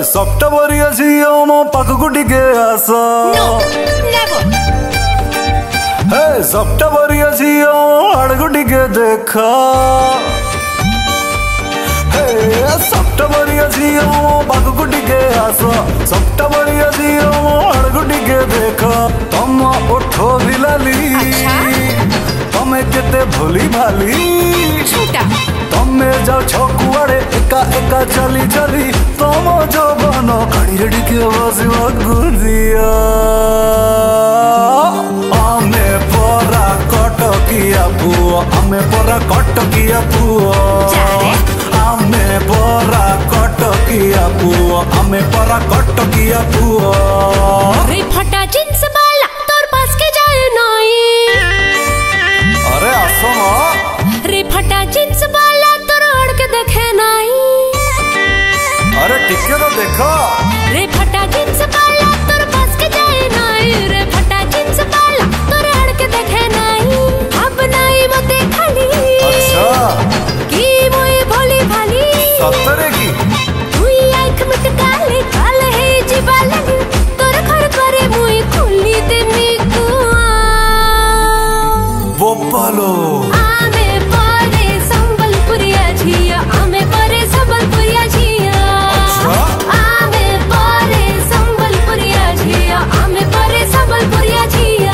September ଝିଅ ମୋ ପାଖକୁ ଟିକେ ଆସ। ହେ ସେପ୍ଟେମ୍ବର ଝିଅ ଆଡ଼କୁ ଟିକେ ଦେଖ। ହେ ସେପ୍ଟେମ୍ବର ଝିଅ ମୋ ପାଖକୁ ଟିକେ ଆସ। ସେପ୍ଟେମ୍ବର ଝିଅ ମୋ ଆଡ଼କୁ ଟିକେ ଦେଖ। ତମ ଓଠ ବି ଲାଲି ତମେ କେତେ ଭୋଲି ଭାଲି। ତମେ ଯାଉଛ କୁଆଡ଼େ ଏକା ଏକା ଚାଲି ଚାଲି। ତମ ଯୌବନ ଗାଡ଼ିରେ ଟିକେ ବସିବାକୁ ଦିଅ। ଆମେ ପରା କଟକିଆ ପୁଅ, ଆମେ ପରା କଟକିଆ ପୁଅ। ଆମେ ପରା କଟକିଆ ପୁଅ, ଆମେ ପରା କଟକିଆ ପୁଅ। फटा जींस वाला तोर पास के जाए नहीं। अरे आसो रे फटा जींस वाला तोर ओढ़ के देखे नहीं। अरे टिके तो देखो। रे फटा जींस वाला तोर पास के जाए नहीं। रे फटा जींस वाला तोर ओढ़ के देखे नहीं। अब नहीं मते खाली अच्छा की मोए भोली भाली। सतरे की तुई आँख में काले काले है जीवा लगी। तोर घर करे मुई खुली देनी कुआ। बोपालो आमे परे संबलपुरिया झिया, आमे परे संबलपुरिया झिया। आमे परे संबलपुरिया झिया, आमे परे संबलपुरिया झिया।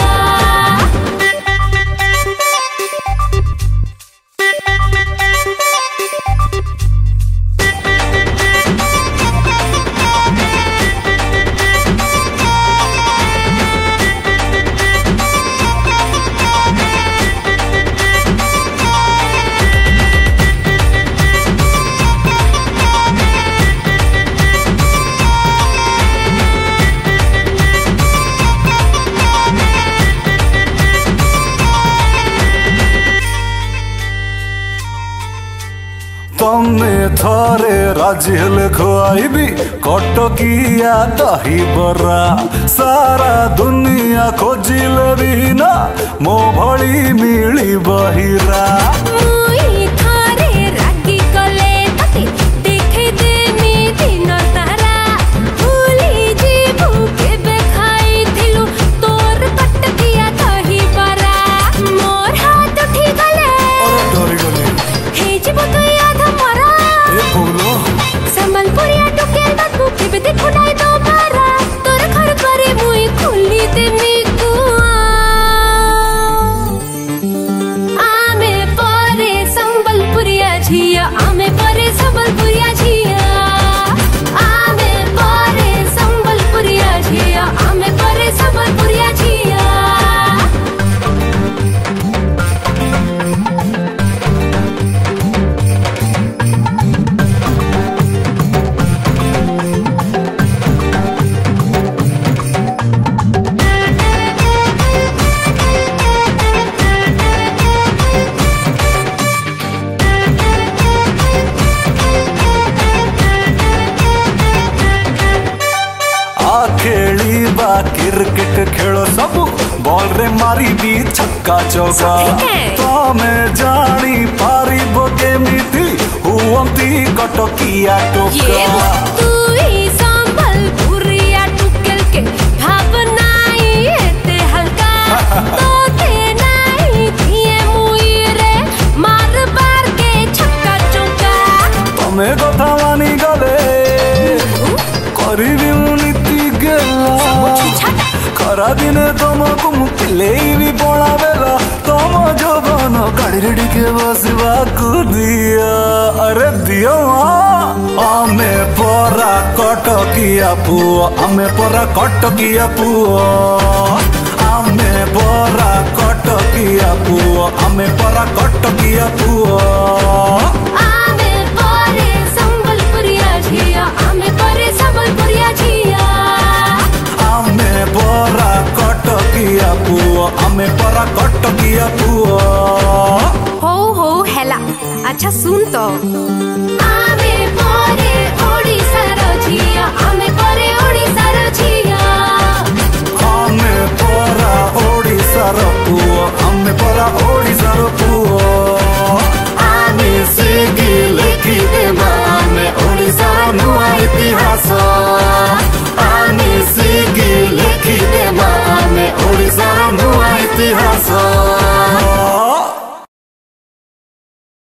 तमे थरे राजी हेले खुआइबी कटकिया दहीबरा। सारा दुनिया खोजिले भी ना मो भली मिली बहिरा। मुई थारे रागी कले तते देखे देमी दिन तारा। भूली जीवु केबे खाइथिलु तोर कटकिया दहीबरा। मोर हाथ उठी गले डरी गली हे जीवु तो याद मरा। ए बोलो संबलपुरिया टोकेल बात केबे देखु नाई दोबारा। तोर घर करे मुई खुली देमी कुआ। आमे परे संबलपुरिया झिया, आमे परे संबलपुरिया झिया। आमे परे संबलपुरिया झिया, आमे परे संबलपुरिया झिया। खेलिबा क्रिकेट खेल सबू बॉल रे मारी भी छक्का चौका। तमे जानी पारिबो केमिति हुअंती कटकिया टोका। तुई संबलपुरिया टुकेल के भावनाई एते हल्का। तोते नाई थिए मुई रे मार बार के छक्का चौका। तमे कथा मानी गले करिबी नीति गेला। खरा दिने तुमको मुकिले भी पड़ा बेला। तुम जौबन गाड़ी के बसवाकू दिया। अरे दियो आमे परा कटकिया पुओ, आमे परा कटकिया पुओ। आमे परा कटकिया पुओ, आमे परा कटकिया पुओ। आमे परे संबलपुरिया झिया, आमे परे संबलपुरिया झिया। आमे परा कटकिया पुओ, आमे परा कटकिया पुओ। हो हेला अच्छा सुन तो। आमे परे ओडिसा रो झिया।